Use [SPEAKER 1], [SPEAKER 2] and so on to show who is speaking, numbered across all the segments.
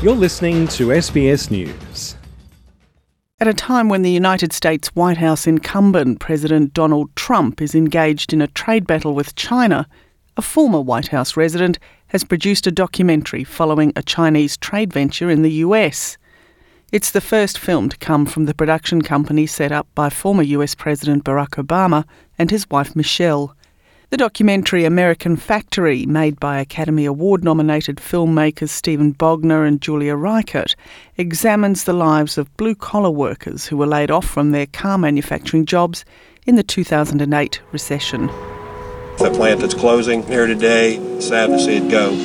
[SPEAKER 1] You're listening to SBS News.
[SPEAKER 2] At a time when the United States White House incumbent President Donald Trump is engaged in a trade battle with China, a former White House resident has produced a documentary following a Chinese trade venture in the US. It's the first film to come from the production company set up by former US President Barack Obama and his wife Michelle. The documentary American Factory, made by Academy Award-nominated filmmakers Steven Bogner and Julia Reichert, examines the lives of blue-collar workers who were laid off from their car manufacturing jobs in the 2008 recession.
[SPEAKER 3] The plant that's closing here today, sad to see it go.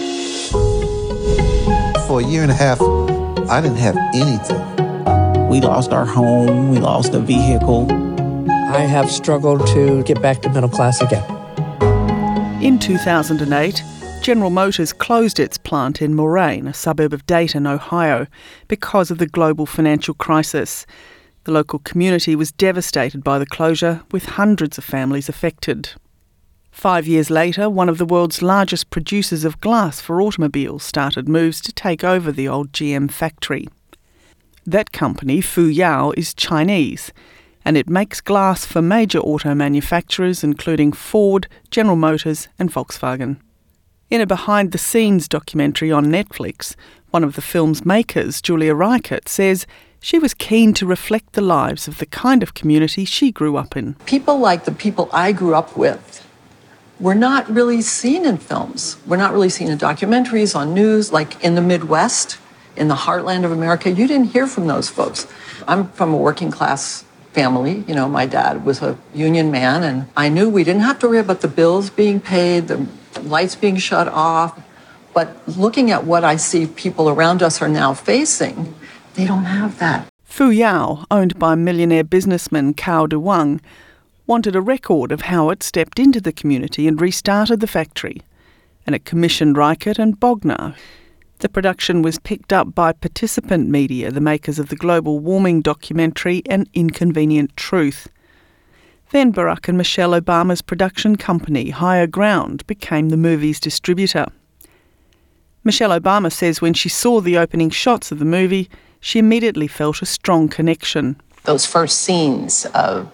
[SPEAKER 4] For a year and a half, I didn't have anything.
[SPEAKER 5] We lost our home, we lost a vehicle.
[SPEAKER 6] I have struggled to get back to middle class again.
[SPEAKER 2] In 2008, General Motors closed its plant in Moraine, a suburb of Dayton, Ohio, because of the global financial crisis. The local community was devastated by the closure, with hundreds of families affected. 5 years later, one of the world's largest producers of glass for automobiles started moves to take over the old GM factory. That company, Fuyao, is Chinese, and it makes glass for major auto manufacturers including Ford, General Motors and Volkswagen. In a behind-the-scenes documentary on Netflix, one of the film's makers, Julia Reichert, says she was keen to reflect the lives of the kind of community she grew up in.
[SPEAKER 7] People like the people I grew up with were not really seen in films. We're not really seen in documentaries, on news, like in the Midwest, in the heartland of America. You didn't hear from those folks. I'm from a working class family. You know, my dad was a union man, and I knew we didn't have to worry about the bills being paid, the lights being shut off. But looking at what I see people around us are now facing, they don't have that.
[SPEAKER 2] Fuyao, owned by millionaire businessman Cao Dewang, wanted a record of how it stepped into the community and restarted the factory, and it commissioned Reichert and Bogner. The production was picked up by Participant Media, the makers of the global warming documentary An Inconvenient Truth. Then Barack and Michelle Obama's production company, Higher Ground, became the movie's distributor. Michelle Obama says when she saw the opening shots of the movie, she immediately felt a strong connection.
[SPEAKER 8] Those first scenes of,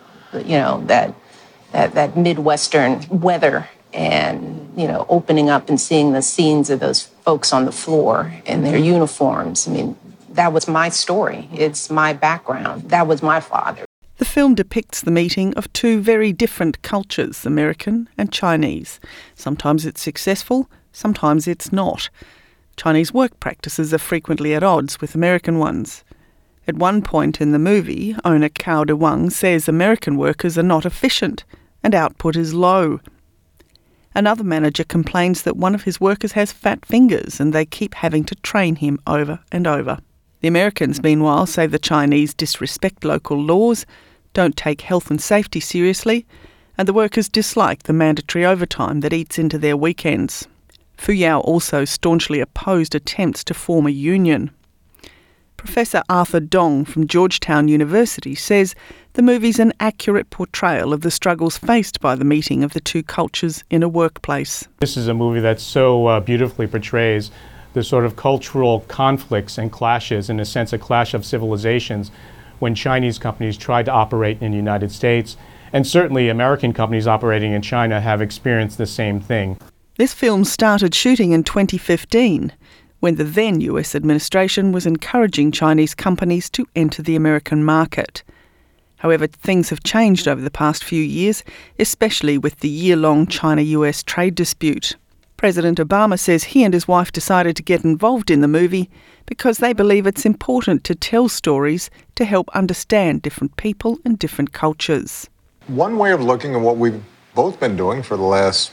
[SPEAKER 8] that Midwestern weather and, opening up and seeing the scenes of those folks on the floor in their uniforms. I mean, that was my story. It's my background. That was my father.
[SPEAKER 2] The film depicts the meeting of two very different cultures, American and Chinese. Sometimes it's successful, sometimes it's not. Chinese work practices are frequently at odds with American ones. At one point in the movie, owner Cao Dewang says American workers are not efficient and output is low. Another manager complains that one of his workers has fat fingers and they keep having to train him over and over. The Americans, meanwhile, say the Chinese disrespect local laws, don't take health and safety seriously, and the workers dislike the mandatory overtime that eats into their weekends. Fuyao also staunchly opposed attempts to form a union. Professor Arthur Dong from Georgetown University says the movie's an accurate portrayal of the struggles faced by the meeting of the two cultures in a workplace.
[SPEAKER 9] This is a movie that so beautifully portrays the sort of cultural conflicts and clashes, in a sense a clash of civilizations, when Chinese companies tried to operate in the United States, and certainly American companies operating in China have experienced the same thing.
[SPEAKER 2] This film started shooting in 2015, when the then US administration was encouraging Chinese companies to enter the American market. However, things have changed over the past few years, especially with the year-long China-US trade dispute. President Obama says he and his wife decided to get involved in the movie because they believe it's important to tell stories to help understand different people and different cultures.
[SPEAKER 10] One way of looking at what we've both been doing for the last,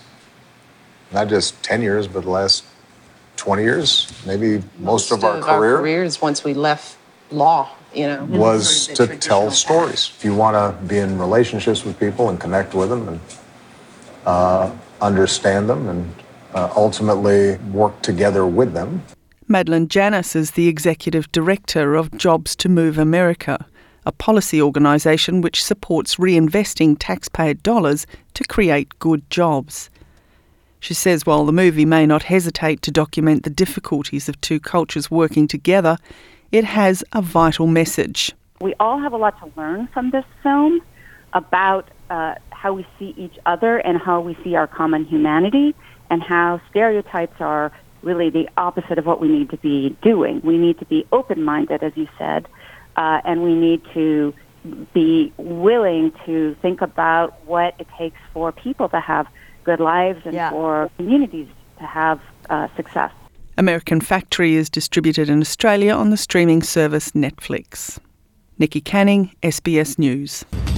[SPEAKER 10] not just 10 years, but the last 20 years, maybe most of our
[SPEAKER 8] careers once we left law,
[SPEAKER 10] was to tell stories. If you want to be in relationships with people and connect with them and understand them and ultimately work together with them.
[SPEAKER 2] Madeline Janis is the executive director of Jobs to Move America, a policy organisation which supports reinvesting taxpayer dollars to create good jobs. She says while the movie may not hesitate to document the difficulties of two cultures working together, it has a vital message.
[SPEAKER 11] We all have a lot to learn from this film about how we see each other and how we see our common humanity, and how stereotypes are really the opposite of what we need to be doing. We need to be open-minded, as you said, and we need to be willing to think about what it takes for people to have good lives and for communities to have success.
[SPEAKER 2] American Factory is distributed in Australia on the streaming service Netflix. Nikki Canning, SBS News.